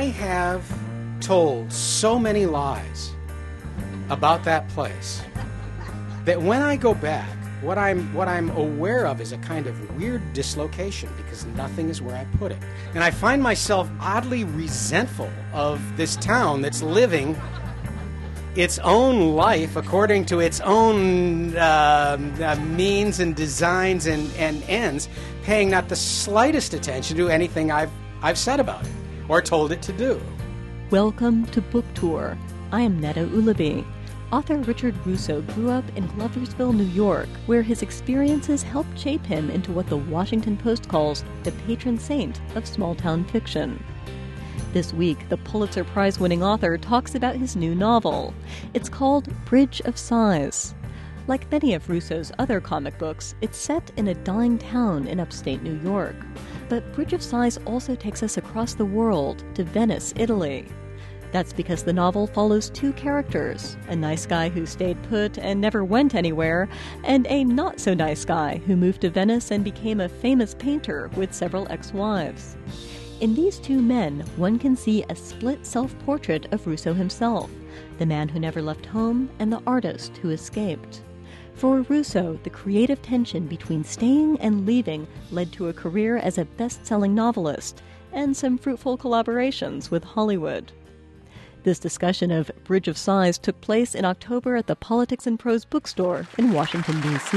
I have told so many lies about that place that when I go back, what I'm aware of is a kind of weird dislocation because nothing is where I put it. And I find myself oddly resentful of this town that's living its own life according to its own means and designs and ends, paying not the slightest attention to anything I've said about it or told it to do. Welcome to Book Tour. I am Netta Ulaby. Author Richard Russo grew up in Gloversville, New York, where his experiences helped shape him into what the Washington Post calls the patron saint of small-town fiction. This week, the Pulitzer Prize-winning author talks about his new novel. It's called Bridge of Sighs. Like many of Russo's other comic books, it's set in a dying town in upstate New York. But Bridge of Sighs also takes us across the world to Venice, Italy. That's because the novel follows two characters, a nice guy who stayed put and never went anywhere, and a not-so-nice guy who moved to Venice and became a famous painter with several ex-wives. In these two men, one can see a split self-portrait of Russo himself, the man who never left home and the artist who escaped. For Russo, the creative tension between staying and leaving led to a career as a best-selling novelist and some fruitful collaborations with Hollywood. This discussion of Bridge of Sighs took place in October at the Politics and Prose bookstore in Washington, D.C.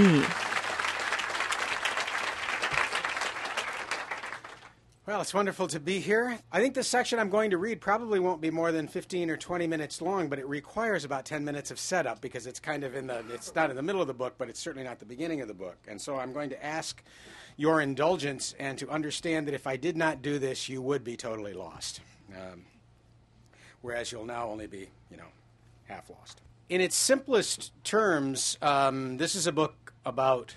Well, it's wonderful to be here. I think the section I'm going to read probably won't be more than 15 or 20 minutes long, but it requires about 10 minutes of setup because it's kind of it's not in the middle of the book, but it's certainly not the beginning of the book. And so I'm going to ask your indulgence and to understand that if I did not do this, you would be totally lost. Whereas you'll now only be, half lost. In its simplest terms, this is a book about,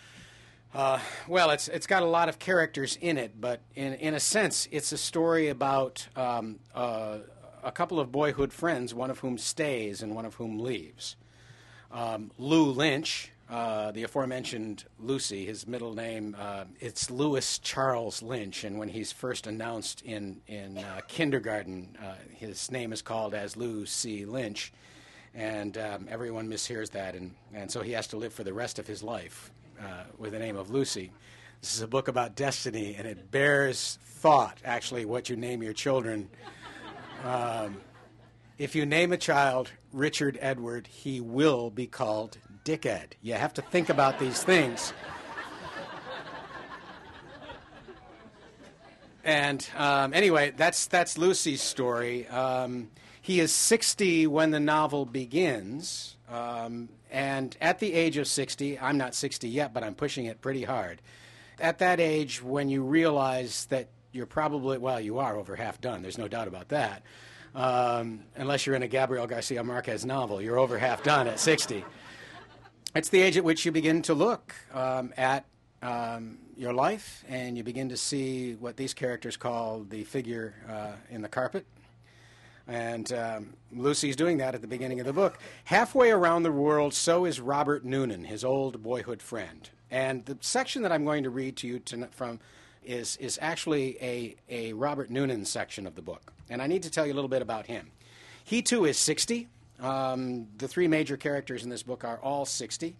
it's got a lot of characters in it, but in a sense, it's a story about a couple of boyhood friends, one of whom stays and one of whom leaves. Lou Lynch, the aforementioned Lucy, his middle name, it's Louis Charles Lynch, and when he's first announced in kindergarten, his name is called as Lou C. Lynch, and everyone mishears that, and so he has to live for the rest of his life with the name of Lucy. This is a book about destiny, and it bears thought, actually, what you name your children. If you name a child Richard Edward, he will be called Dickhead. You have to think about these things. And anyway, that's Lucy's story. He is 60 when the novel begins, and at the age of 60, I'm not 60 yet, but I'm pushing it pretty hard. At that age, when you realize that you're probably, you are over half done, there's no doubt about that. Unless you're in a Gabriel Garcia Marquez novel, you're over half done at 60. It's the age at which you begin to look at your life, and you begin to see what these characters call the figure in the carpet. And Lucy's doing that at the beginning of the book. Halfway around the world, so is Robert Noonan, his old boyhood friend. And the section that I'm going to read to you from is actually a Robert Noonan section of the book. And I need to tell you a little bit about him. He, too, is 60. The three major characters in this book are all 60.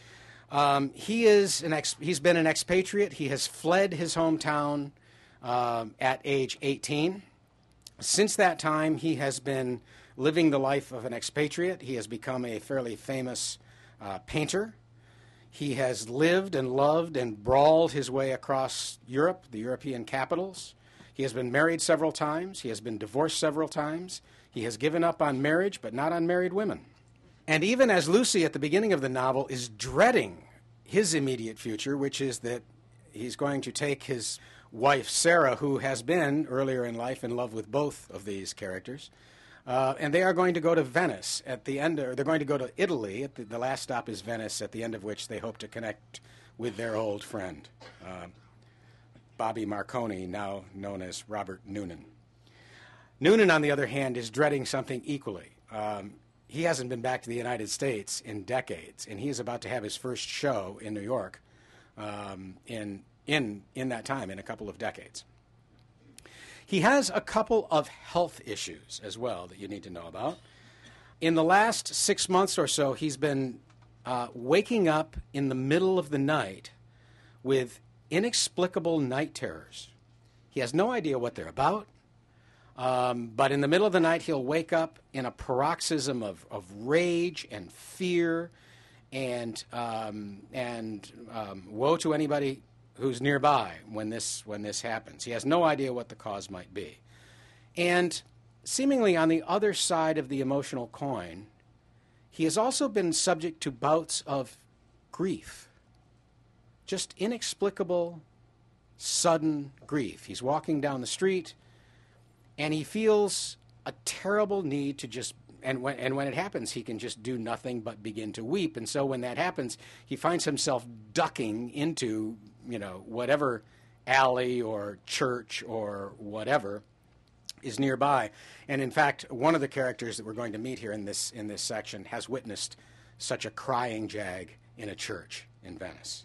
He's been an expatriate. He has fled his hometown at age 18. Since that time, he has been living the life of an expatriate. He has become a fairly famous painter. He has lived and loved and brawled his way across Europe, the European capitals. He has been married several times. He has been divorced several times. He has given up on marriage, but not on married women. And even as Lucy at the beginning of the novel is dreading his immediate future, which is that he's going to take his wife, Sarah, who has been earlier in life in love with both of these characters, and they are going to go to Venice at the end, or they're going to go to Italy. The last stop is Venice, at the end of which they hope to connect with their old friend, Bobby Marconi, now known as Robert Noonan. Noonan, on the other hand, is dreading something equally. He hasn't been back to the United States in decades, and he is about to have his first show in New York in that time, in a couple of decades. He has a couple of health issues as well that you need to know about. In the last 6 months or so, he's been waking up in the middle of the night with inexplicable night terrors. He has no idea what they're about, but in the middle of the night, he'll wake up in a paroxysm of rage and fear, and woe to anybody who's nearby when this happens. He has no idea what the cause might be. And seemingly on the other side of the emotional coin, he has also been subject to bouts of grief. Just inexplicable, sudden grief. He's walking down the street, and he feels a terrible need to just, and when it happens, he can just do nothing but begin to weep. And so when that happens, he finds himself ducking into, whatever alley or church or whatever is nearby. And in fact, one of the characters that we're going to meet here in this section has witnessed such a crying jag in a church in Venice.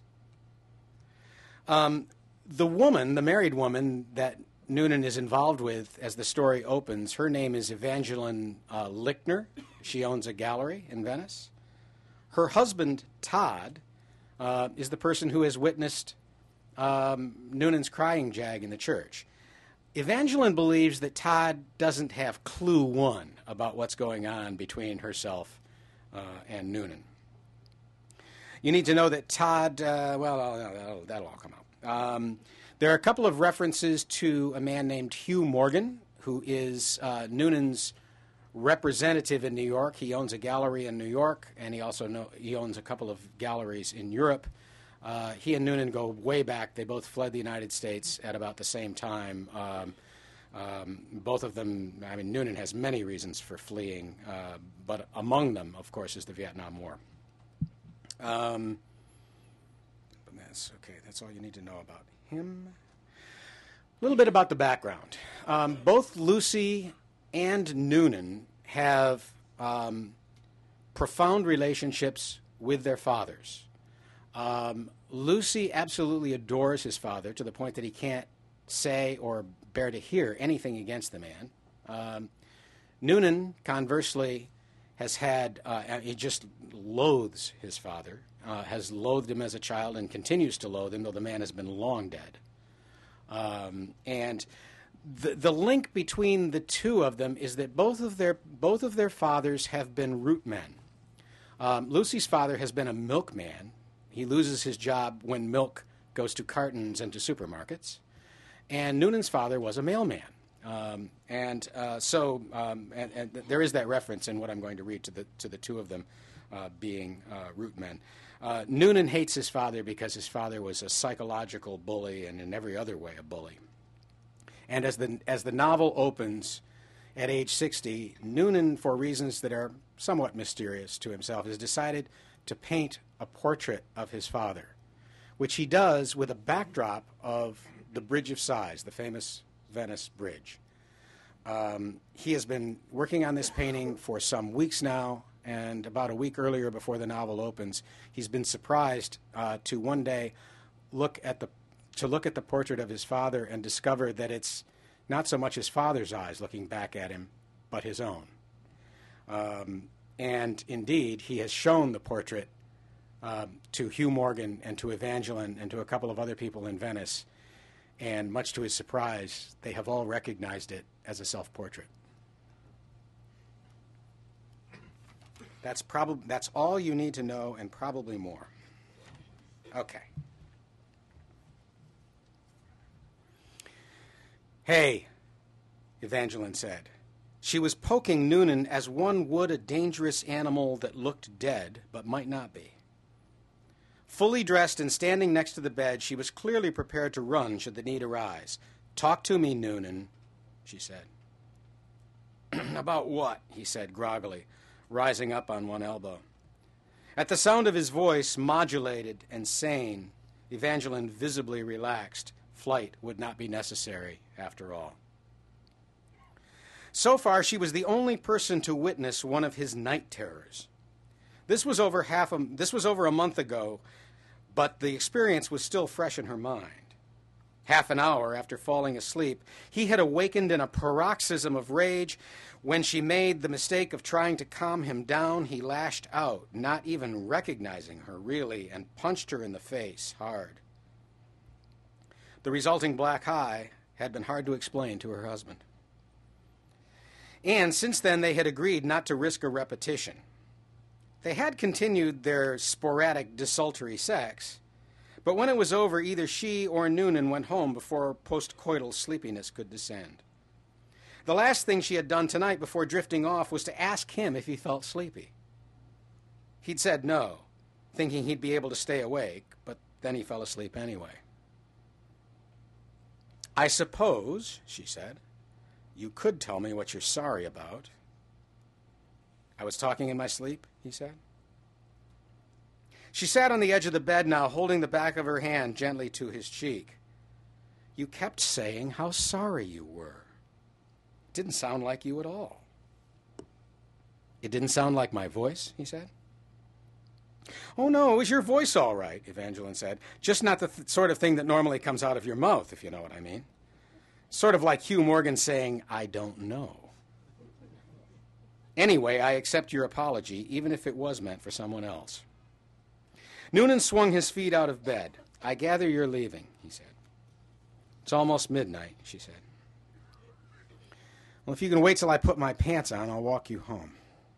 The married woman that Noonan is involved with as the story opens, her name is Evangeline Lichtner. She owns a gallery in Venice. Her husband, Todd, is the person who has witnessed Noonan's crying jag in the church. Evangeline believes that Todd doesn't have clue one about what's going on between herself and Noonan. You need to know that Todd, that'll all come out. There are a couple of references to a man named Hugh Morgan, who is Noonan's representative in New York. He owns a gallery in New York, and he owns a couple of galleries in Europe. He and Noonan go way back. They both fled the United States at about the same time. Both of them, Noonan has many reasons for fleeing, but among them, of course, is the Vietnam War. That's all you need to know about him. A little bit about the background. Both Lucy and Noonan have profound relationships with their fathers. Lucy absolutely adores his father to the point that he can't say or bear to hear anything against the man. Noonan, conversely, has had, he just loathes his father, has loathed him as a child and continues to loathe him, though the man has been long dead. And the link between the two of them is that both of their fathers have been root men. Lucy's father has been a milkman. He loses his job when milk goes to cartons and to supermarkets. And Noonan's father was a mailman. So there is that reference in what I'm going to read to the two of them being root men. Noonan hates his father because his father was a psychological bully and in every other way a bully. And as the novel opens at age 60, Noonan, for reasons that are somewhat mysterious to himself, has decided to paint a portrait of his father, which he does with a backdrop of the Bridge of Sighs, the famous Venice Bridge. He has been working on this painting for some weeks now, and about a week earlier, before the novel opens, he's been surprised to one day look at the portrait of his father and discover that it's not so much his father's eyes looking back at him, but his own. And indeed, he has shown the portrait to Hugh Morgan and to Evangeline and to a couple of other people in Venice, and much to his surprise, they have all recognized it as a self-portrait. That's all you need to know, and probably more. Okay. "Hey," Evangeline said. She was poking Noonan as one would a dangerous animal that looked dead but might not be. Fully dressed and standing next to the bed, she was clearly prepared to run should the need arise. "Talk to me, Noonan," she said. "About what?" he said groggily, rising up on one elbow. At the sound of his voice, modulated and sane, Evangeline visibly relaxed. Flight would not be necessary, after all. So far, she was the only person to witness one of his night terrors. This was over a month ago, but the experience was still fresh in her mind. Half an hour after falling asleep, he had awakened in a paroxysm of rage. When she made the mistake of trying to calm him down, he lashed out, not even recognizing her really, and punched her in the face hard. The resulting black eye had been hard to explain to her husband. And since then, they had agreed not to risk a repetition. They had continued their sporadic desultory sex, but when it was over, either she or Noonan went home before postcoital sleepiness could descend. The last thing she had done tonight before drifting off was to ask him if he felt sleepy. He'd said no, thinking he'd be able to stay awake, but then he fell asleep anyway. "I suppose," she said, "you could tell me what you're sorry about." "I was talking in my sleep," he said. She sat on the edge of the bed now, holding the back of her hand gently to his cheek. "You kept saying how sorry you were. It didn't sound like you at all." "It didn't sound like my voice?" he said. "Oh, no, it was your voice all right," Evangeline said. "Just not the sort of thing that normally comes out of your mouth, if you know what I mean. Sort of like Hugh Morgan saying, 'I don't know.' Anyway, I accept your apology, even if it was meant for someone else." Noonan swung his feet out of bed. "I gather you're leaving," he said. "It's almost midnight," she said. "Well, if you can wait till I put my pants on, I'll walk you home."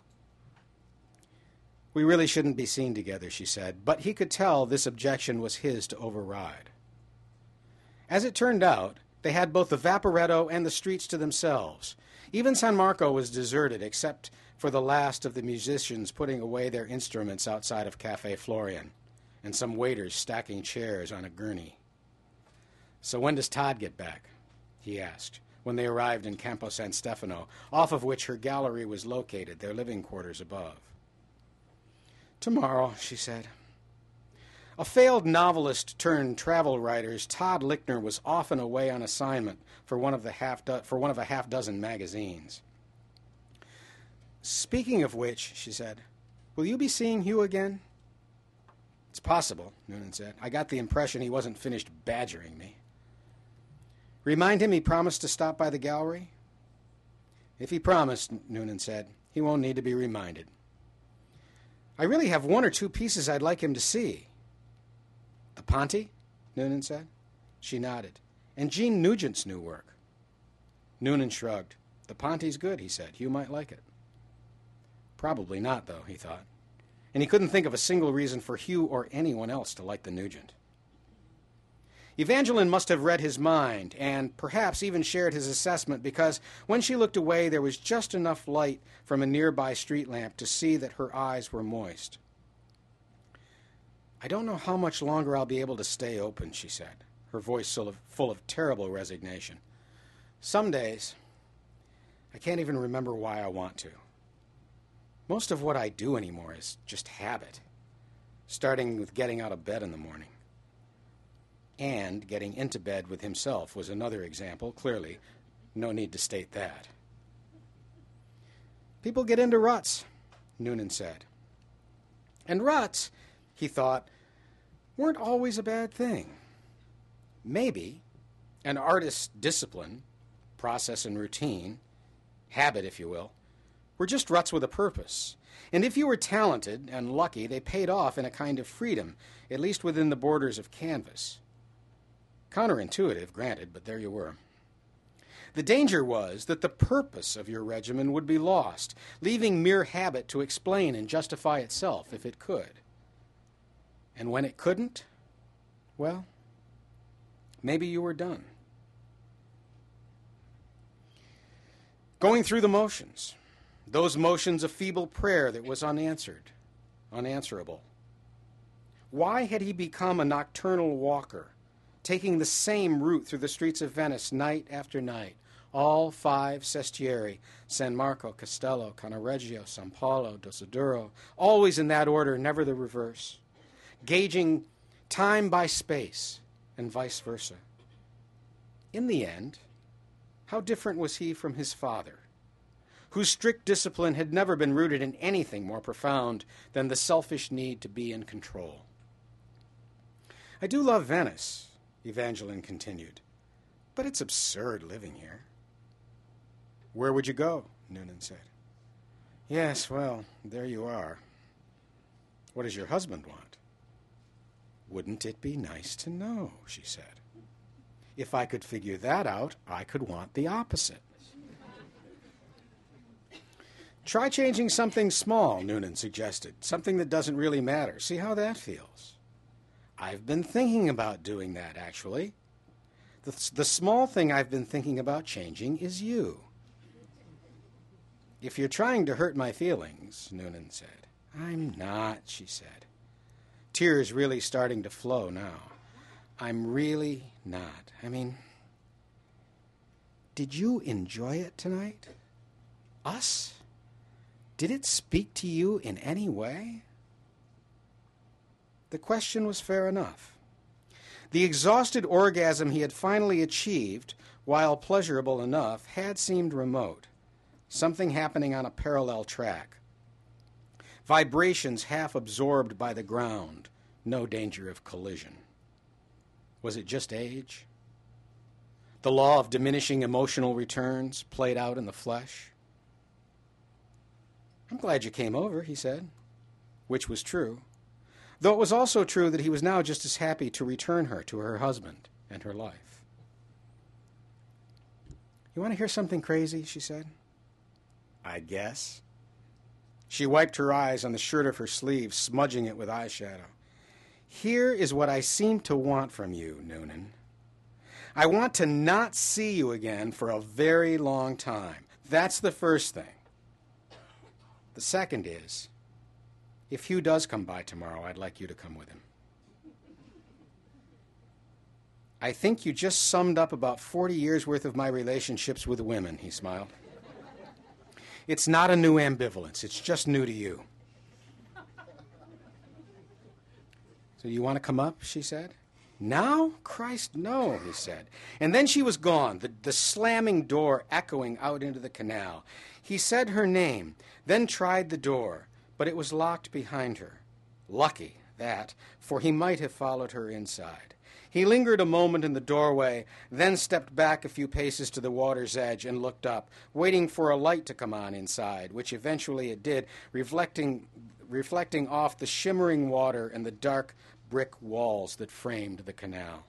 "We really shouldn't be seen together," she said, but he could tell this objection was his to override. As it turned out, they had both the Vaporetto and the streets to themselves. Even San Marco was deserted, except for the last of the musicians putting away their instruments outside of Café Florian, and some waiters stacking chairs on a gurney. "So when does Todd get back?" he asked, when they arrived in Campo San Stefano, off of which her gallery was located, their living quarters above. "Tomorrow," she said. A failed novelist turned travel writer, Todd Lichtner was often away on assignment for one of a half dozen magazines. "Speaking of which," she said, "will you be seeing Hugh again?" "It's possible," Noonan said. "I got the impression he wasn't finished badgering me." "Remind him he promised to stop by the gallery?" "If he promised," Noonan said, "he won't need to be reminded." "I really have one or two pieces I'd like him to see." "The Ponte?" Noonan said. She nodded. "And Jean Nugent's new work." Noonan shrugged. "The Ponte's good," he said. "Hugh might like it." Probably not, though, he thought. And he couldn't think of a single reason for Hugh or anyone else to like the Nugent. Evangeline must have read his mind, and perhaps even shared his assessment, because when she looked away, there was just enough light from a nearby street lamp to see that her eyes were moist. "I don't know how much longer I'll be able to stay open," she said, her voice full of terrible resignation. "Some days, I can't even remember why I want to. Most of what I do anymore is just habit, starting with getting out of bed in the morning. And getting into bed with himself was another example, clearly. No need to state that." "People get into ruts," Noonan said. And ruts, he thought, weren't always a bad thing. Maybe an artist's discipline, process and routine, habit, if you will, were just ruts with a purpose. And if you were talented and lucky, they paid off in a kind of freedom, at least within the borders of canvas. Counterintuitive, granted, but there you were. The danger was that the purpose of your regimen would be lost, leaving mere habit to explain and justify itself if it could. And when it couldn't, well, maybe you were done. Going through the motions. Those motions of feeble prayer that was unanswerable. Why had he become a nocturnal walker, taking the same route through the streets of Venice night after night, all 5 sestieri, San Marco, Castello, Cannaregio, San Paolo, Dosaduro, always in that order, never the reverse, gauging time by space and vice versa? In the end, how different was he from his father, whose strict discipline had never been rooted in anything more profound than the selfish need to be in control? "I do love Venice," Evangeline continued. But it's absurd living here. Where would you go? Noonan said. Yes, well, there you are. What does your husband want? Wouldn't it be nice to know, she said. If I could figure that out, I could want the opposite. Try changing something small, Noonan suggested. Something that doesn't really matter. See how that feels. I've been thinking about doing that, actually. The small thing I've been thinking about changing is you. If you're trying to hurt my feelings, Noonan said. I'm not, she said. Tears really starting to flow now. I'm really not. I mean, did you enjoy it tonight? Us? Did it speak to you in any way? The question was fair enough. The exhausted orgasm he had finally achieved, while pleasurable enough, had seemed remote. Something happening on a parallel track. Vibrations half absorbed by the ground. No danger of collision. Was it just age? The law of diminishing emotional returns played out in the flesh? I'm glad you came over, he said, which was true, though it was also true that he was now just as happy to return her to her husband and her life. You want to hear something crazy, she said. I guess. She wiped her eyes on the shirt of her sleeve, smudging it with eyeshadow. Here is what I seem to want from you, Noonan. I want to not see you again for a very long time. That's the first thing. The second is, if Hugh does come by tomorrow, I'd like you to come with him. I think you just summed up about 40 years' worth of my relationships with women, he smiled. It's not a new ambivalence. It's just new to you. So you want to come up, she said. Now? Christ, no, he said. And then she was gone, the slamming door echoing out into the canal. He said her name, then tried the door, but it was locked behind her. Lucky, that, for he might have followed her inside. He lingered a moment in the doorway, then stepped back a few paces to the water's edge and looked up, waiting for a light to come on inside, which eventually it did, reflecting off the shimmering water and the dark brick walls that framed the canal.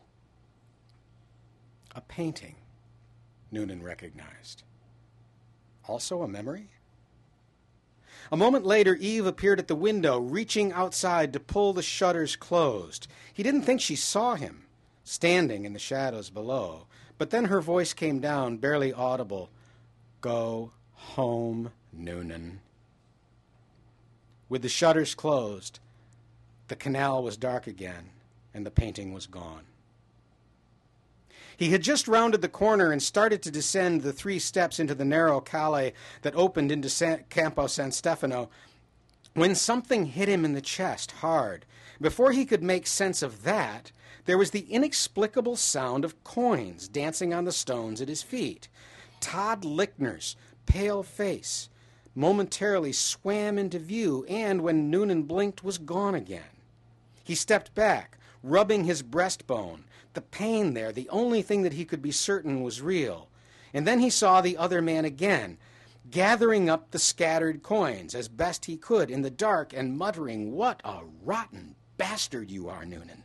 A painting, Noonan recognized. Also a memory? A moment later, Eve appeared at the window, reaching outside to pull the shutters closed. He didn't think she saw him, standing in the shadows below, but then her voice came down, barely audible. Go home, Noonan. With the shutters closed, the canal was dark again, and the painting was gone. He had just rounded the corner and started to descend the 3 steps into the narrow calle that opened into Campo San Stefano when something hit him in the chest hard. Before he could make sense of that, there was the inexplicable sound of coins dancing on the stones at his feet. Todd Lichtner's pale face momentarily swam into view and, when Noonan blinked, was gone again. He stepped back, rubbing his breastbone. The pain there, the only thing that he could be certain was real. And then he saw the other man again, gathering up the scattered coins as best he could in the dark and muttering, "What a rotten bastard you are, Noonan."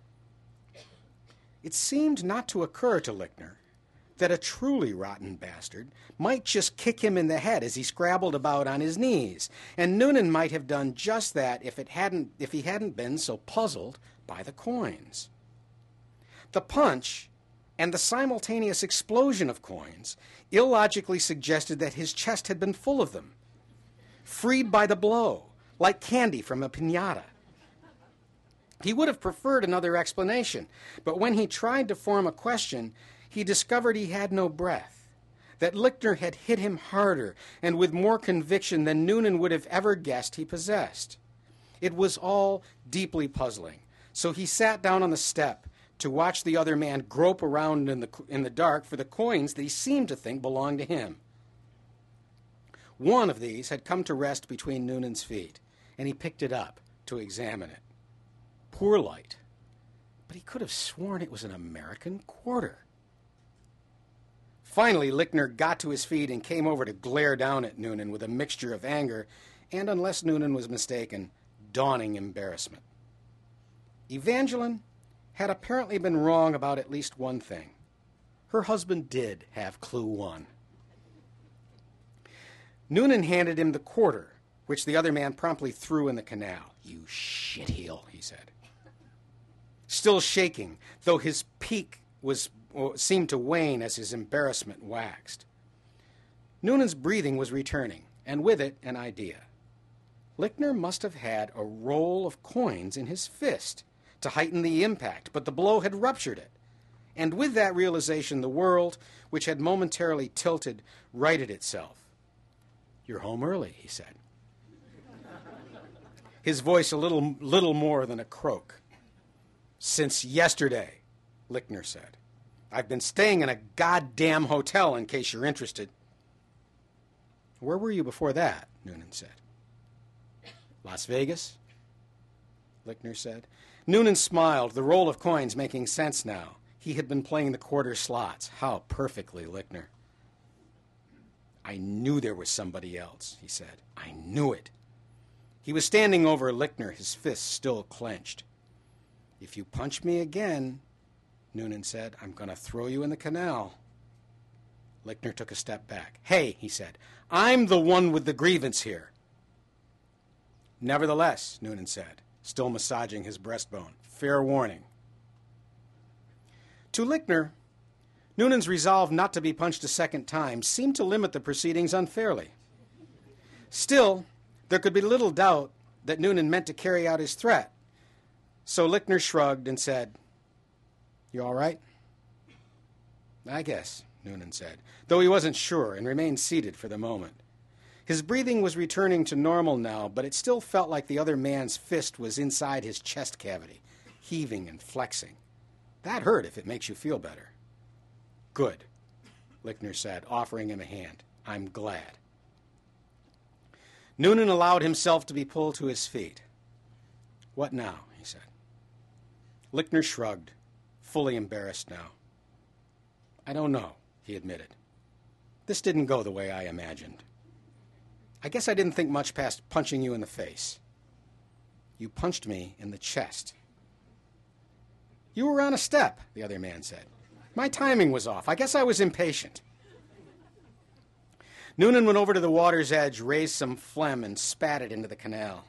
It seemed not to occur to Lichtner that a truly rotten bastard might just kick him in the head as he scrabbled about on his knees, and Noonan might have done just that if he hadn't been so puzzled by the coins. The punch and the simultaneous explosion of coins illogically suggested that his chest had been full of them, freed by the blow, like candy from a piñata. He would have preferred another explanation, but when he tried to form a question, he discovered he had no breath, that Lichtner had hit him harder and with more conviction than Noonan would have ever guessed he possessed. It was all deeply puzzling, so he sat down on the step to watch the other man grope around in the dark for the coins that he seemed to think belonged to him. One of these had come to rest between Noonan's feet, and he picked it up to examine it. Poor light, but he could have sworn it was an American quarter. Finally, Lichtner got to his feet and came over to glare down at Noonan with a mixture of anger and, unless Noonan was mistaken, dawning embarrassment. Evangeline had apparently been wrong about at least one thing. Her husband did have clue one. Noonan handed him the quarter, which the other man promptly threw in the canal. "You shitheel," he said. Still shaking, though his pique seemed to wane as his embarrassment waxed. Noonan's breathing was returning, and with it an idea. Lichtner must have had a roll of coins in his fist to heighten the impact, but the blow had ruptured it. And with that realization, the world, which had momentarily tilted, righted itself. "You're home early," he said. His voice a little more than a croak. "Since yesterday," Lichtner said. "I've been staying in a goddamn hotel, in case you're interested." "Where were you before that?" Noonan said. "Las Vegas," Lichtner said. Noonan smiled, the roll of coins making sense now. He had been playing the quarter slots. How perfectly, Lichtner. "I knew there was somebody else," he said. "I knew it." He was standing over Lichtner, his fists still clenched. "If you punch me again," Noonan said, "I'm going to throw you in the canal." Lichtner took a step back. "Hey," he said, "I'm the one with the grievance here." "Nevertheless," Noonan said, still massaging his breastbone, "fair warning." To Lichtner, Noonan's resolve not to be punched a second time seemed to limit the proceedings unfairly. Still, there could be little doubt that Noonan meant to carry out his threat. So Lichtner shrugged and said, "You all right?" "I guess," Noonan said, though he wasn't sure, and remained seated for the moment. His breathing was returning to normal now, but it still felt like the other man's fist was inside his chest cavity, heaving and flexing. "That hurt if it makes you feel better." "Good," Lichtner said, offering him a hand. "I'm glad." Noonan allowed himself to be pulled to his feet. "What now?" he said. Lichtner shrugged, fully embarrassed now. "I don't know," he admitted. "This didn't go the way I imagined. I guess I didn't think much past punching you in the face. You punched me in the chest." "You were on a step," the other man said. "My timing was off. I guess I was impatient." Noonan went over to the water's edge, raised some phlegm, and spat it into the canal.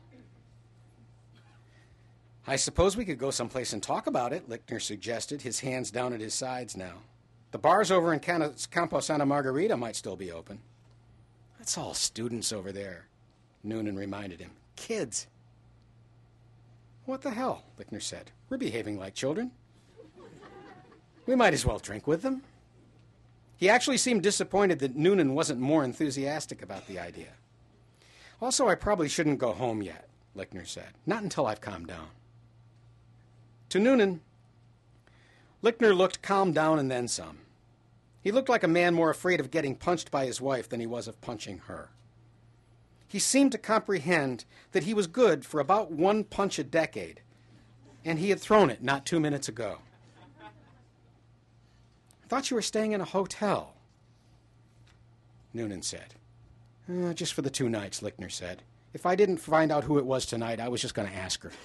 "I suppose we could go someplace and talk about it," Lichtner suggested, his hands down at his sides now. "The bars over in Campo Santa Margarita might still be open." "That's all students over there," Noonan reminded him. "Kids." "What the hell?" Lichtner said. "We're behaving like children. We might as well drink with them." He actually seemed disappointed that Noonan wasn't more enthusiastic about the idea. "Also, I probably shouldn't go home yet," Lichtner said. "Not until I've calmed down." To Noonan, Lichtner looked calmed down and then some. He looked like a man more afraid of getting punched by his wife than he was of punching her. He seemed to comprehend that he was good for about one punch a decade, and he had thrown it not 2 minutes ago. "I thought you were staying in a hotel," Noonan said. Just for the 2 nights," Lichtner said. "If I didn't find out who it was tonight, I was just going to ask her."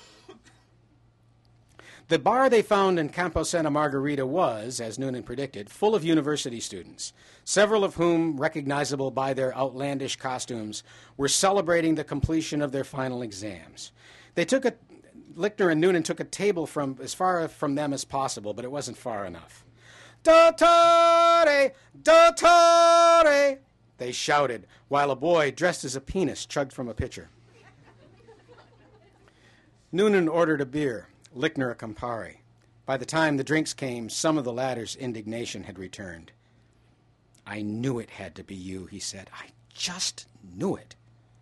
The bar they found in Campo Santa Margarita was, as Noonan predicted, full of university students, several of whom, recognizable by their outlandish costumes, were celebrating the completion of their final exams. Lichtner and Noonan took a table from as far from them as possible, but it wasn't far enough. "Dottore! Dottore!" they shouted, while a boy dressed as a penis chugged from a pitcher. Noonan ordered a beer, Lichtner a Campari. By the time the drinks came, some of the latter's indignation had returned. "I knew it had to be you," he said. "I just knew it."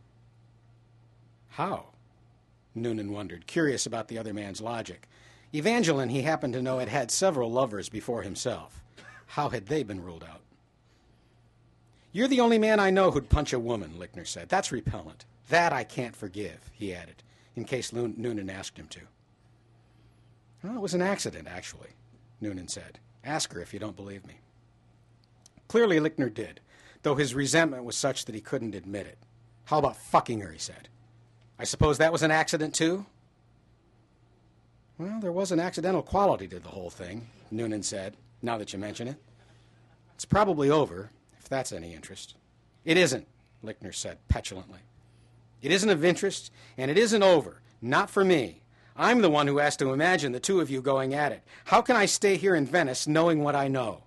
"How?" Noonan wondered, curious about the other man's logic. Evangeline, he happened to know, had had several lovers before himself. How had they been ruled out? "You're the only man I know who'd punch a woman," Lichtner said. "That's repellent. That I can't forgive," he added, in case Noonan asked him to. Well, it was an accident, actually, Noonan said. Ask her if you don't believe me. Clearly, Lichtner did, though his resentment was such that he couldn't admit it. How about fucking her, he said. I suppose that was an accident, too? Well, there was an accidental quality to the whole thing, Noonan said, now that you mention it. It's probably over, if that's any interest. It isn't, Lichtner said petulantly. It isn't of interest, and it isn't over. Not for me. I'm the one who has to imagine the two of you going at it. How can I stay here in Venice knowing what I know?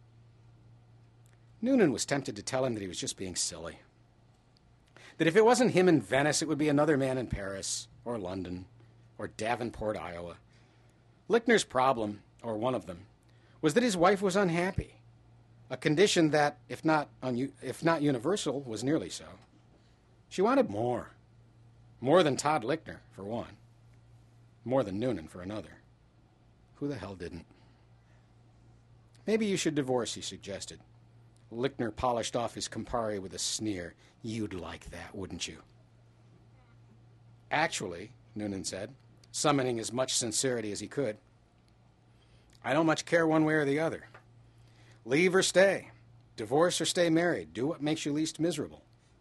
Noonan was tempted to tell him that he was just being silly. That if it wasn't him in Venice, it would be another man in Paris, or London, or Davenport, Iowa. Lichtner's problem, or one of them, was that his wife was unhappy. A condition that, if not universal, was nearly so. She wanted more. More than Todd Lichtner, for one. More than Noonan, for another. Who the hell didn't? Maybe you should divorce, he suggested. Lichtner polished off his Campari with a sneer. You'd like that, wouldn't you? Actually, Noonan said, summoning as much sincerity as he could, I don't much care one way or the other. Leave or stay. Divorce or stay married. Do what makes you least miserable.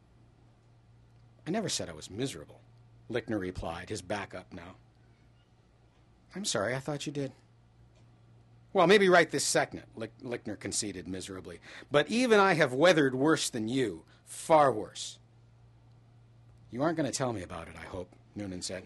I never said I was miserable, Lichtner replied, his back up now. I'm sorry, I thought you did. Well, maybe right this second, Lichtner conceded miserably. But even I have weathered worse than you. Far worse. You aren't going to tell me about it, I hope, Noonan said.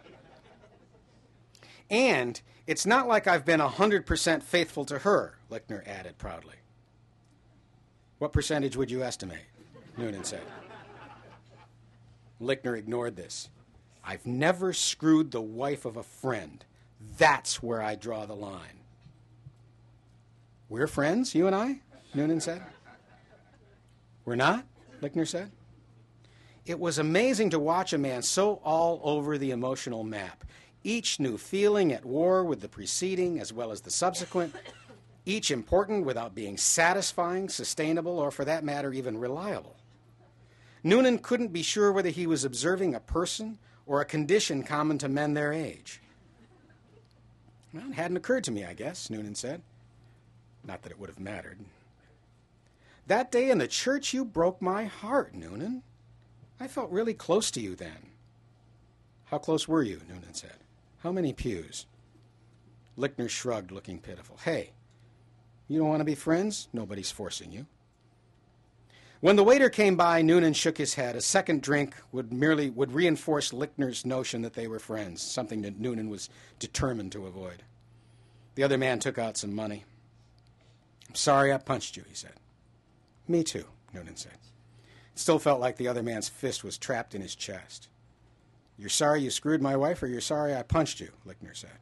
And it's not like I've been 100% faithful to her, Lichtner added proudly. What percentage would you estimate? Noonan said. Lichtner ignored this. I've never screwed the wife of a friend. That's where I draw the line. We're friends, you and I? Noonan said. We're not? Lichtner said. It was amazing to watch a man so all over the emotional map. Each new feeling at war with the preceding as well as the subsequent. Each important without being satisfying, sustainable, or for that matter, even reliable. Noonan couldn't be sure whether he was observing a person or a condition common to men their age. Well, it hadn't occurred to me, I guess, Noonan said. Not that it would have mattered. That day in the church, you broke my heart, Noonan. I felt really close to you then. How close were you? Noonan said. How many pews? Lichtner shrugged, looking pitiful. Hey, you don't want to be friends? Nobody's forcing you. When the waiter came by, Noonan shook his head. A second drink would reinforce Lichtner's notion that they were friends, something that Noonan was determined to avoid. The other man took out some money. I'm sorry I punched you, he said. Me too, Noonan said. It still felt like the other man's fist was trapped in his chest. You're sorry you screwed my wife, or you're sorry I punched you, Lichtner said.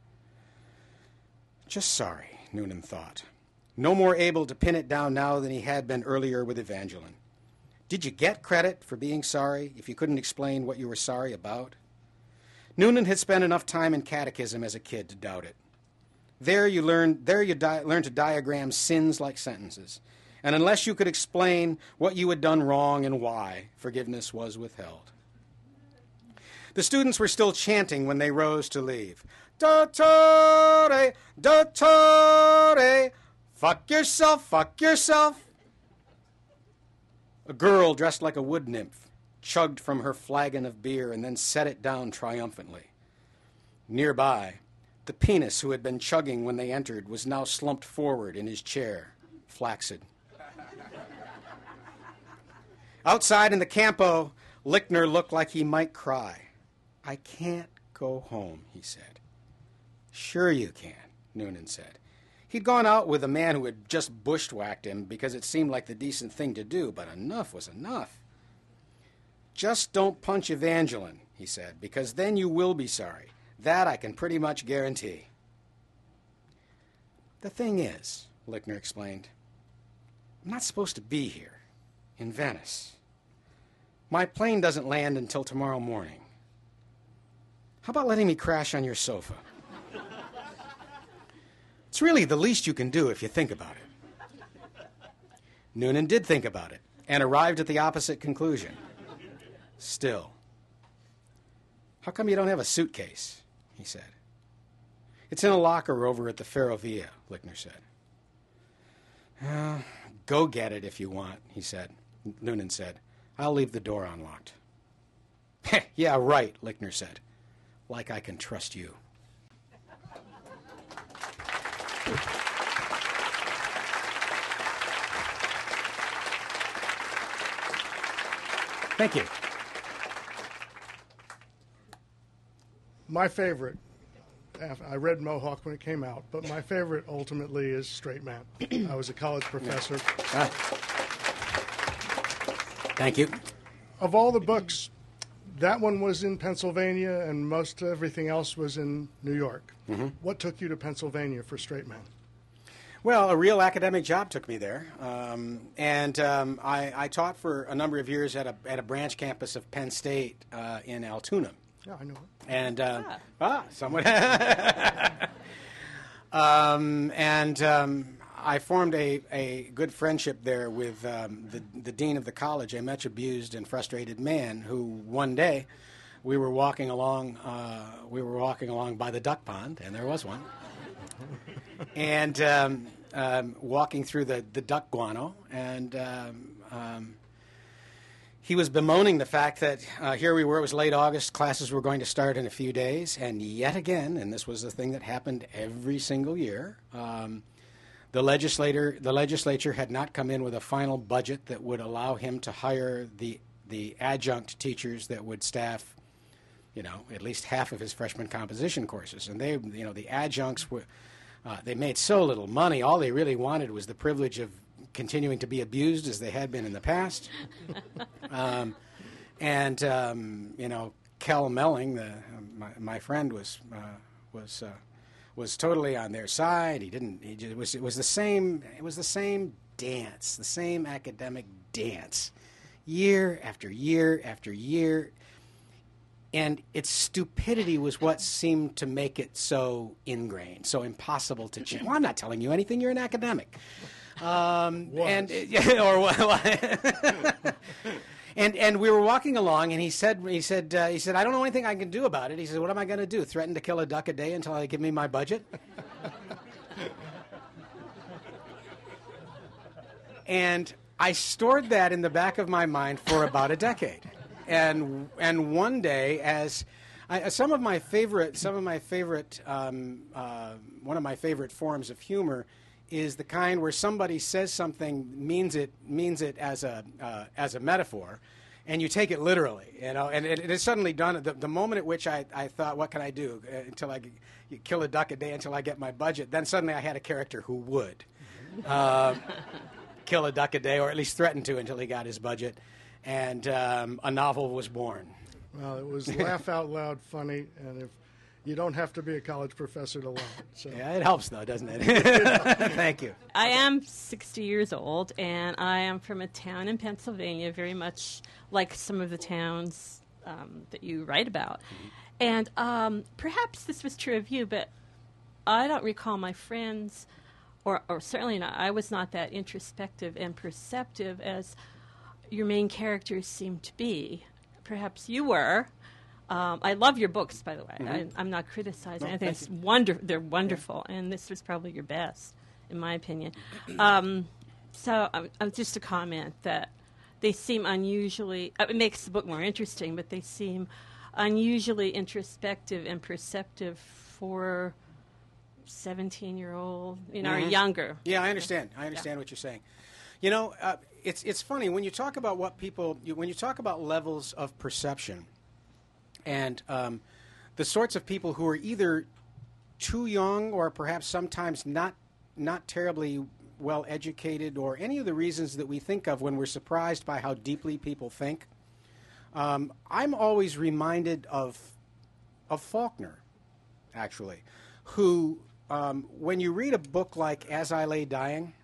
Just sorry, Noonan thought. No more able to pin it down now than he had been earlier with Evangeline. Did you get credit for being sorry if you couldn't explain what you were sorry about? Noonan had spent enough time in catechism as a kid to doubt it. There you learn to diagram sins like sentences. And unless you could explain what you had done wrong and why, forgiveness was withheld. The students were still chanting when they rose to leave. Dottore, dottore, fuck yourself, fuck yourself. A girl dressed like a wood nymph chugged from her flagon of beer and then set it down triumphantly. Nearby, the penis who had been chugging when they entered was now slumped forward in his chair, flaccid. Outside in the campo, Lichtner looked like he might cry. I can't go home, he said. Sure you can, Noonan said. He'd gone out with a man who had just bushwhacked him because it seemed like the decent thing to do, but enough was enough. Just don't punch Evangeline, he said, because then you will be sorry. That I can pretty much guarantee. The thing is, Lichtner explained, I'm not supposed to be here, in Venice. My plane doesn't land until tomorrow morning. How about letting me crash on your sofa? It's really the least you can do if you think about it. Noonan did think about it and arrived at the opposite conclusion. Still, how come you don't have a suitcase? He said. It's in a locker over at the Ferrovia, Lichtner said. Go get it if you want, he said. Noonan said. I'll leave the door unlocked. Yeah, right, Lichtner said. Like I can trust you. Thank you. My favorite, I read Mohawk when it came out, but my favorite ultimately is Straight Man. I was a college professor. Thank you. Of all the books, that one was in Pennsylvania and most everything else was in New York. Mm-hmm. What took you to Pennsylvania for Straight Man? Well, a real academic job took me there, I taught for a number of years at a branch campus of Penn State in Altoona. Yeah, I know it. And someone. I formed a good friendship there with the dean of the college, a much abused and frustrated man who one day we were walking along by the duck pond, and there was one. And walking through the duck guano, and he was bemoaning the fact that here we were, it was late August, classes were going to start in a few days, and yet again, and this was the thing that happened every single year, the legislature had not come in with a final budget that would allow him to hire the adjunct teachers that would staff, at least half of his freshman composition courses, and the adjuncts were. They made so little money. All they really wanted was the privilege of continuing to be abused as they had been in the past. Kel Melling, my friend, was totally on their side. It was the same dance, the same academic dance, year after year after year. And its stupidity was what seemed to make it so ingrained, so impossible to change. Well, I'm not telling you anything. You're an academic. And we were walking along, and he said, I don't know anything I can do about it. He said, what am I going to do? Threaten to kill a duck a day until they give me my budget? And I stored that in the back of my mind for about a decade. And one day, one of my favorite forms of humor is the kind where somebody says something, means it as a metaphor, and you take it literally, And it is suddenly done. The moment at which I thought, what can I do until I kill a duck a day until I get my budget? Then suddenly I had a character who would kill a duck a day, or at least threaten to until he got his budget. And a novel was born. Well, it was laugh out loud funny, and if you don't have to be a college professor to love it. So. Yeah, it helps, though, doesn't it? Thank you. I am 60 years old, and I am from a town in Pennsylvania, very much like some of the towns that you write about. Mm-hmm. And perhaps this was true of you, but I don't recall my friends, or certainly not, I was not that introspective and perceptive as your main characters seem to be. Perhaps you were. I love your books, by the way. Mm-hmm. I'm not criticizing. No, I think it's they're wonderful, and this was probably your best, in my opinion. So just a comment that they seem unusually. It makes the book more interesting, but they seem unusually introspective and perceptive for 17-year-old, or younger. Yeah, I understand. I understand what you're saying. It's funny when you talk about when you talk about levels of perception, and the sorts of people who are either too young or perhaps sometimes not terribly well educated, or any of the reasons that we think of when we're surprised by how deeply people think. I'm always reminded of Faulkner, actually, who when you read a book like As I Lay Dying.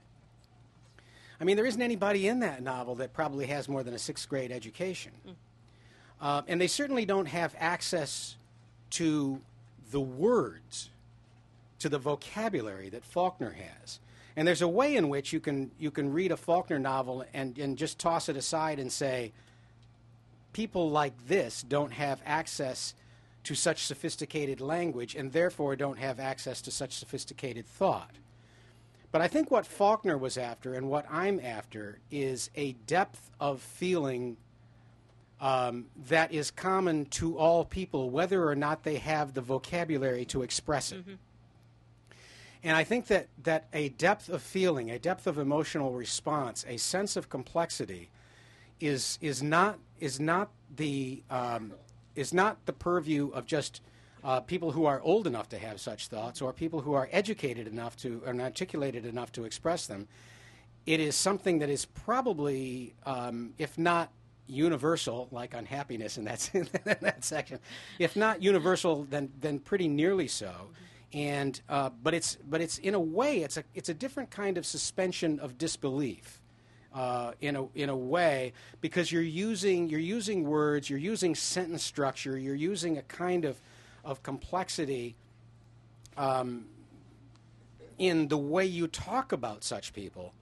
I mean, there isn't anybody in that novel that probably has more than a sixth grade education. And they certainly don't have access to the words, to the vocabulary that Faulkner has. And there's a way in which you can read a Faulkner novel and just toss it aside and say, people like this don't have access to such sophisticated language and therefore don't have access to such sophisticated thought. But I think what Faulkner was after and what I'm after is a depth of feeling that is common to all people, whether or not they have the vocabulary to express it. And I think that a depth of feeling, a depth of emotional response, a sense of complexity is not the purview of just people who are old enough to have such thoughts or people who are educated enough to and articulated enough to express them. It is something that is probably, if not universal, like unhappiness in that section, if not universal, then pretty nearly so. And but it's in a way it's a different kind of suspension of disbelief. In a way, because you're using words, you're using sentence structure, you're using a kind of complexity in the way you talk about such people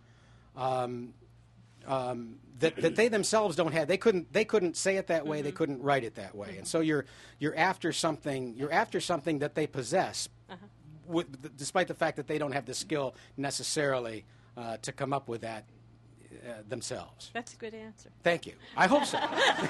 that they themselves don't have. They couldn't say it that way. They couldn't write it that way. And so you're after something. You're after something that they possess, despite the fact that they don't have the skill necessarily to come up with that themselves. That's a good answer. Thank you. I hope so.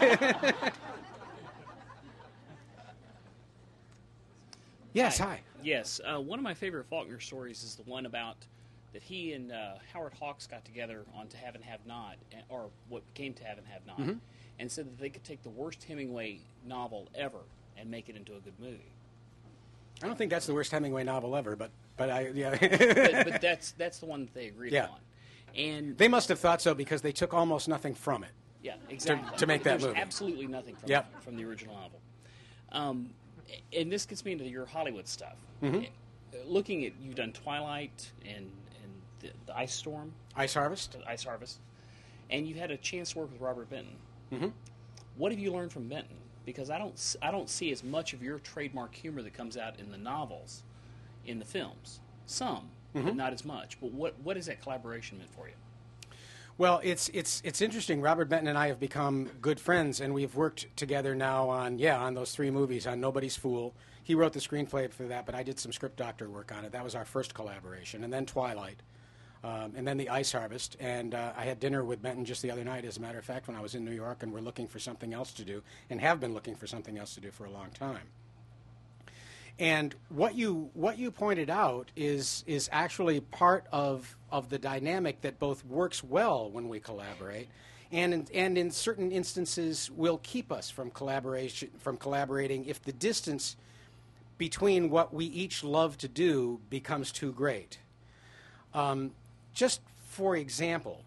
Yes, hi. Yes, one of my favorite Faulkner stories is the one about that he and Howard Hawks got together on To Have and Have Not, or what became To Have and Have Not, and said that they could take the worst Hemingway novel ever and make it into a good movie. I don't think that's the worst Hemingway novel ever, but yeah. but that's the one that they agreed on. And they must have thought so because they took almost nothing from it. Yeah, exactly. To make that There's movie. absolutely nothing from the original novel. And this gets me into your Hollywood stuff. Looking at, you've done Twilight and the Ice Storm. Ice Harvest. Ice Harvest. And you've had a chance to work with Robert Benton. What have you learned from Benton? Because I don't see as much of your trademark humor that comes out in the novels, in the films. Some, but not as much. But what has that collaboration meant for you? Well, it's interesting. Robert Benton and I have become good friends, and we've worked together now on those 3 movies, on Nobody's Fool. He wrote the screenplay for that, but I did some script doctor work on it. That was our first collaboration, and then Twilight, and then the Ice Harvest. And I had dinner with Benton just the other night, as a matter of fact, when I was in New York, and we're looking for something else to do, and have been looking for something else to do for a long time. And what you pointed out is actually part of the dynamic that both works well when we collaborate, and in certain instances will keep us from collaborating if the distance between what we each love to do becomes too great. Just for example,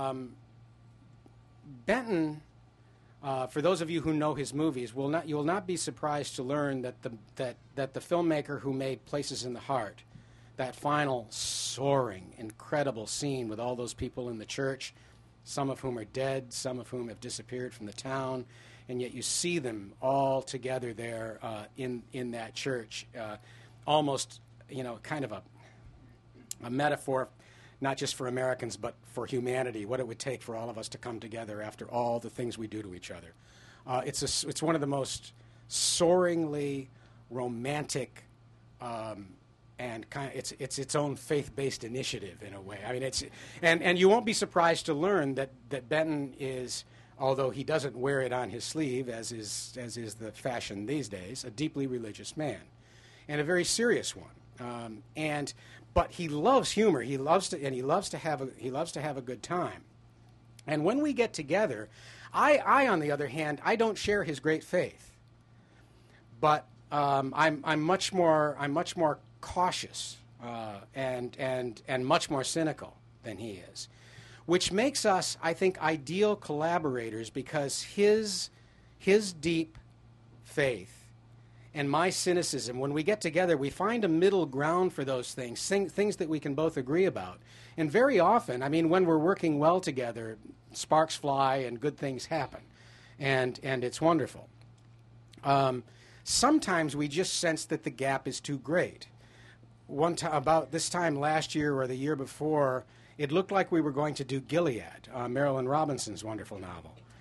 Benton. For those of you who know his movies, you will not be surprised to learn that the filmmaker who made Places in the Heart, that final soaring, incredible scene with all those people in the church, some of whom are dead, some of whom have disappeared from the town, and yet you see them all together there in that church, almost kind of a metaphor. Not just for Americans, but for humanity, what it would take for all of us to come together after all the things we do to each other. It's one of the most soaringly romantic and kind of it's its own faith-based initiative in a way. I mean, and you won't be surprised to learn that Benton is, although he doesn't wear it on his sleeve, as is the fashion these days, a deeply religious man, and a very serious one. But he loves humor. He loves to have a good time. And when we get together, I on the other hand, I don't share his great faith. But I'm much more cautious and much more cynical than he is, which makes us, I think, ideal collaborators because his deep faith and my cynicism, when we get together, we find a middle ground for those things that we can both agree about. And very often, I mean, when we're working well together, sparks fly and good things happen. And it's wonderful. Sometimes we just sense that the gap is too great. About this time last year or the year before, it looked like we were going to do Gilead, Marilyn Robinson's wonderful novel.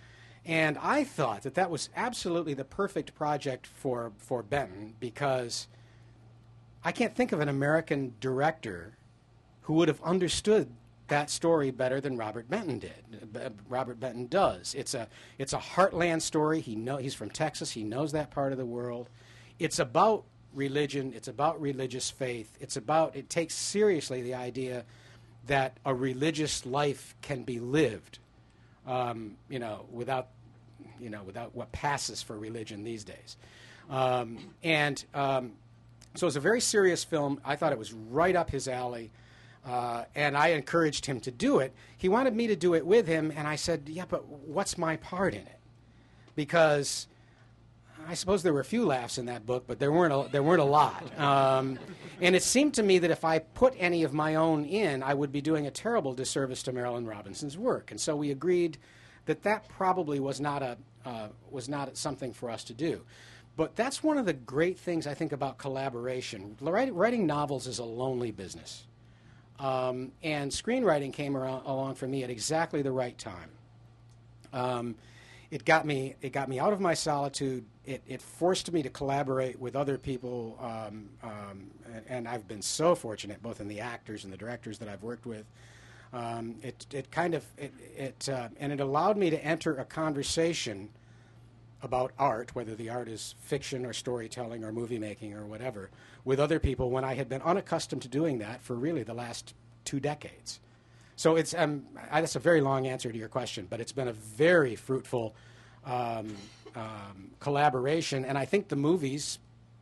And I thought that that was absolutely the perfect project for Benton, because I can't think of an American director who would have understood that story better than Robert Benton did. Robert Benton does. It's a heartland story. He's from Texas. He knows that part of the world. It's about religion. It's about religious faith. It takes seriously the idea that a religious life can be lived, without what passes for religion these days. So it's a very serious film. I thought it was right up his alley. And I encouraged him to do it. He wanted me to do it with him, and I said, yeah, but what's my part in it? Because I suppose there were a few laughs in that book, but there weren't a lot. And it seemed to me that if I put any of my own in, I would be doing a terrible disservice to Marilyn Robinson's work. And so we agreed that probably was not something for us to do. But that's one of the great things I think about collaboration. Writing novels is a lonely business. And screenwriting came along for me at exactly the right time. It got me out of my solitude. It forced me to collaborate with other people, and I've been so fortunate, both in the actors and the directors that I've worked with. It allowed me to enter a conversation about art, whether the art is fiction or storytelling or movie making or whatever, with other people when I had been unaccustomed to doing that for really the last 2 decades. So it's that's a very long answer to your question, but it's been a very fruitful collaboration, and I think the movies,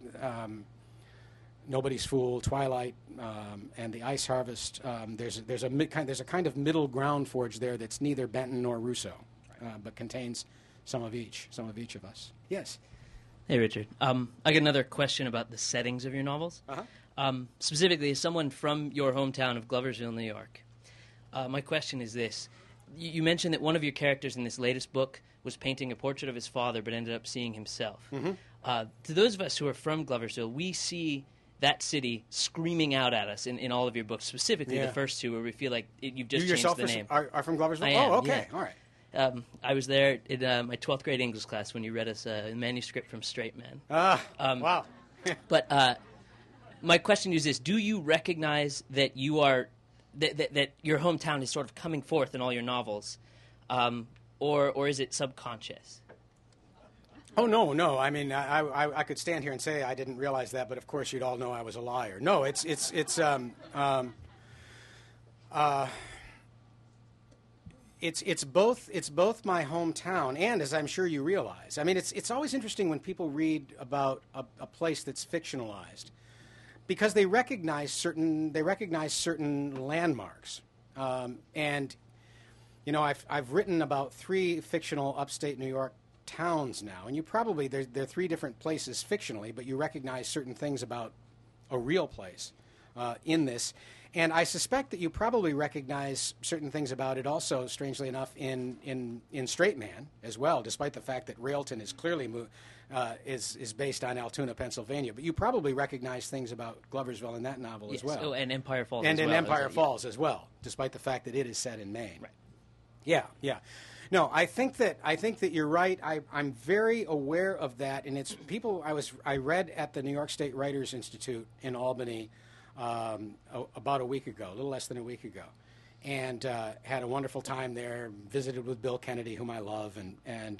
Nobody's Fool, Twilight, and The Ice Harvest, there's a kind of middle ground forged there that's neither Benton nor Russo, but contains some of each of us. Yes. Hey, Richard. I got another question about the settings of your novels. Uh-huh. Specifically, as someone from your hometown of Gloversville, New York, my question is this. You mentioned that one of your characters in this latest book was painting a portrait of his father, but ended up seeing himself. Mm-hmm. To those of us who are from Gloversville, we see that city screaming out at us in all of your books, specifically the first two, where we feel like you've just changed the name. Are from Gloversville? I am, oh, okay. yeah. All right. I was there in my 12th grade English class when you read us a manuscript from Straight Man. Wow. But my question is this: do you recognize that you are that your hometown is sort of coming forth in all your novels, or is it subconscious? Oh no! I mean, I could stand here and say I didn't realize that, but of course you'd all know I was a liar. No, it's both my hometown and, as I'm sure you realize, I mean, it's always interesting when people read about a place that's fictionalized, because they recognize certain landmarks, and I've written about 3 fictional upstate New York towns now, and you probably there are 3 different places fictionally, but you recognize certain things about a real place in this. And I suspect that you probably recognize certain things about it also, strangely enough, in Straight Man as well, despite the fact that Railton is clearly is based on Altoona, Pennsylvania. But you probably recognize things about Gloversville in that novel as well. Oh, and Empire Falls and as well. And in Empire Falls as well, despite the fact that it is set in Maine. Right. Yeah. No, I think that you're right. I'm very aware of that, and it's people. I read at the New York State Writers Institute in Albany about a week ago, a little less than a week ago, and had a wonderful time there. Visited with Bill Kennedy, whom I love, and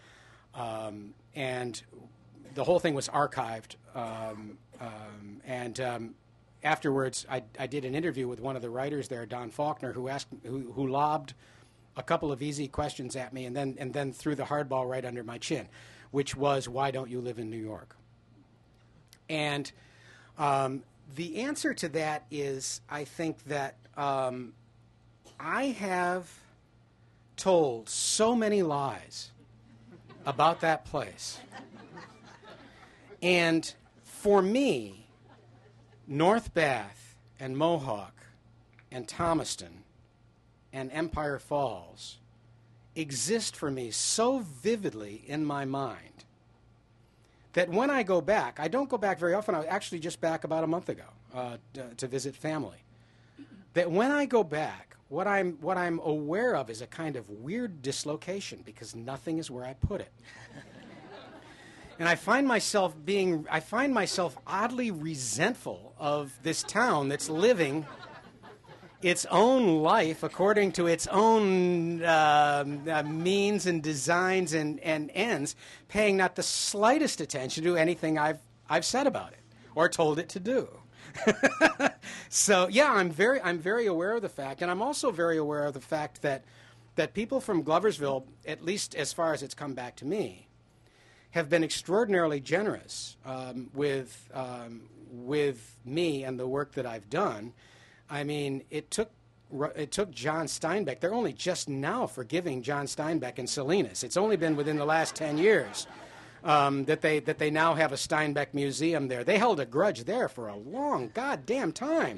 the whole thing was archived. Afterwards, I did an interview with one of the writers there, Don Faulkner, who lobbed a couple of easy questions at me, and then threw the hardball right under my chin, which was, why don't you live in New York? And the answer to that is, I think that I have told so many lies about that place. And for me, North Bath and Mohawk and Thomaston and Empire Falls exist for me so vividly in my mind that when I go back, I don't go back very often. I was actually just back about a month ago to visit family. that when I go back, what I'm aware of is a kind of weird dislocation because nothing is where I put it. And I find myself oddly resentful of this town that's living its own life according to its own means and designs and ends, paying not the slightest attention to anything I've said about it or told it to do. So yeah, I'm very aware of the fact, and I'm also very aware of the fact that people from Gloversville, at least as far as it's come back to me, have been extraordinarily generous with me and the work that I've done. I mean, it took John Steinbeck. They're only just now forgiving John Steinbeck and Salinas. It's only been within the last 10 years that they now have a Steinbeck museum there. They held a grudge there for a long goddamn time.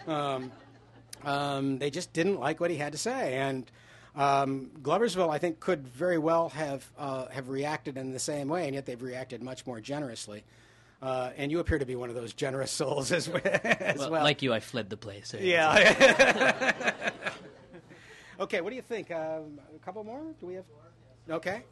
They just didn't like what he had to say, and Gloversville, I think, could very well have reacted in the same way, and yet they've reacted much more generously. And you appear to be one of those generous souls as well. Like you, I fled the place. Yeah. Okay, what do you think? A couple more? Do we have? Okay.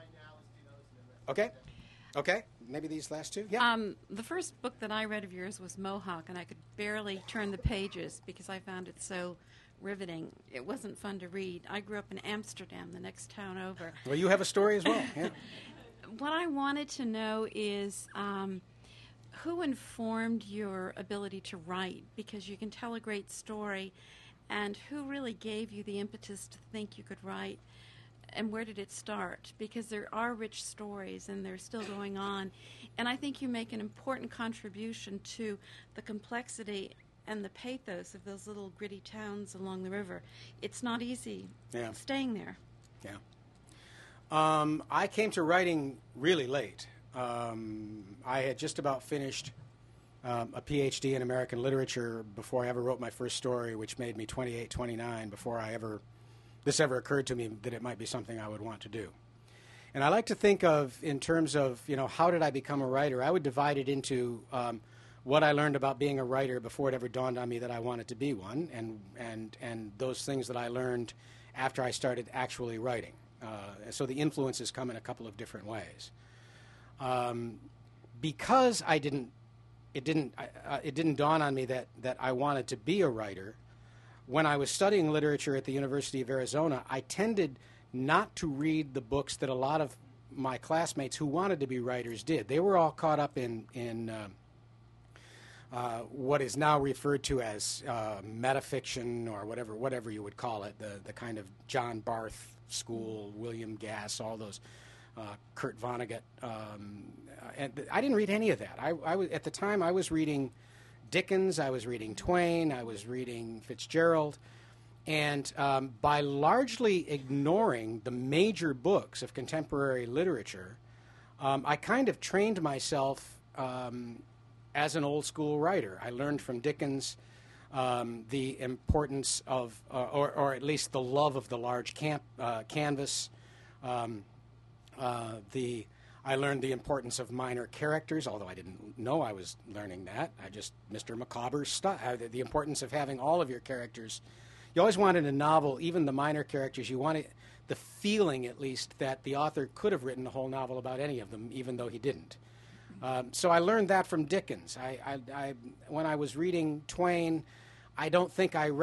Okay. Maybe these last two? Yeah. The first book that I read of yours was Mohawk, and I could barely turn the pages because I found it so riveting. It wasn't fun to read. I grew up in Amsterdam, the next town over. Well, you have a story as well. Yeah. What I wanted to know is who informed your ability to write, because you can tell a great story, and who really gave you the impetus to think you could write, and where did it start? Because there are rich stories, and they're still going on, and I think you make an important contribution to the complexity and the pathos of those little gritty towns along the river. It's not easy staying there. Yeah. I came to writing really late. I had just about finished a PhD in American literature before I ever wrote my first story, which made me 28, 29, before this ever occurred to me that it might be something I would want to do. And I like to think of, in terms of, how did I become a writer? I would divide it into what I learned about being a writer before it ever dawned on me that I wanted to be one, and those things that I learned after I started actually writing. So the influences come in a couple of different ways. Because it didn't dawn on me that I wanted to be a writer. When I was studying literature at the University of Arizona, I tended not to read the books that a lot of my classmates who wanted to be writers did. They were all caught up in what is now referred to as metafiction, or whatever you would call it, the kind of John Barth school, William Gass, all those, Kurt Vonnegut. And I didn't read any of that. At the time, I was reading Dickens, I was reading Twain, I was reading Fitzgerald, and by largely ignoring the major books of contemporary literature, I kind of trained myself as an old school writer. I learned from Dickens the importance of, or at least the love of the large canvas. I learned the importance of minor characters, although I didn't know I was learning that. Mr. Micawber's stuff, the importance of having all of your characters. You always wanted a novel, even the minor characters, you wanted the feeling, at least, that the author could have written a whole novel about any of them, even though he didn't. So I learned that from Dickens. When I was reading Twain, I don't think I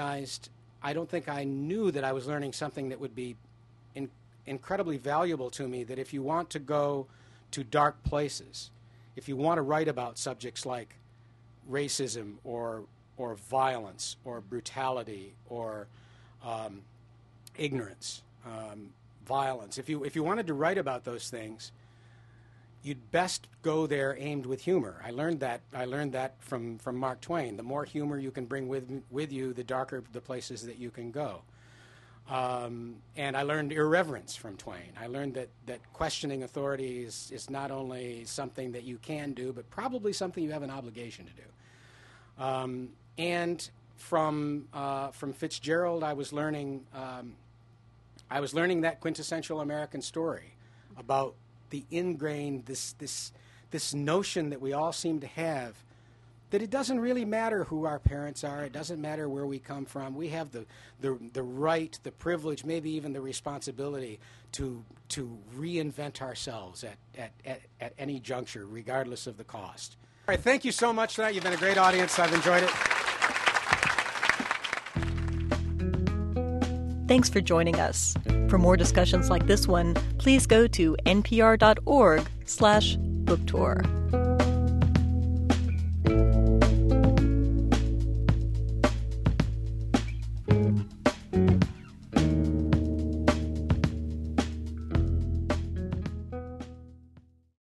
knew that I was learning something that would be incredibly valuable to me, that if you want to go to dark places, if you want to write about subjects like racism or violence or brutality or ignorance, violence, if you wanted to write about those things, you'd best go there aimed with humor. I learned that from Mark Twain. The more humor you can bring with you, the darker the places that you can go. And I learned irreverence from Twain. I learned that questioning authority is not only something that you can do, but probably something you have an obligation to do. And from Fitzgerald, I was learning that quintessential American story about the ingrained this notion that we all seem to have that it doesn't really matter who our parents are. It doesn't matter where we come from. We have the right, the privilege, maybe even the responsibility to reinvent ourselves at any juncture, regardless of the cost. All right, thank you so much tonight. You've been a great audience. I've enjoyed it. Thanks for joining us. For more discussions like this one, please go to npr.org/booktour.